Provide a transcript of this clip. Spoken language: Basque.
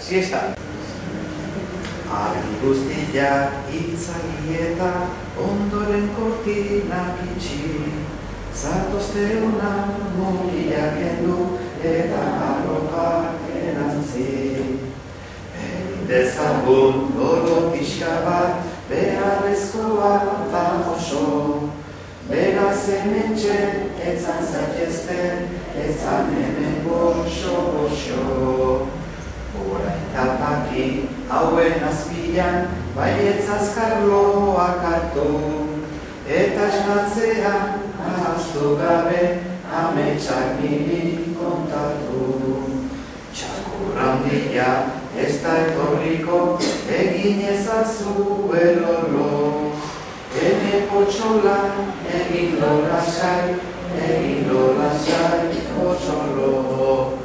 siesta. Argi guztia itzali eta ondoren kortinak itxi, zatozte hona mugiak kendu eta arropak erantzi. Egin dezagun gogo pixka bat beharrezkoa da oso, beraz hementxe etzan zaitezten, etzan hemen goxo. Orain tapaki hauen azpilan baietz azkarloak hartu, eta esnatzean ahaztu gabe ametsak niri kontatu. Txakur handia ez da etorriko egin ezazu eroro, ene potxola egin lo lasai potxolo.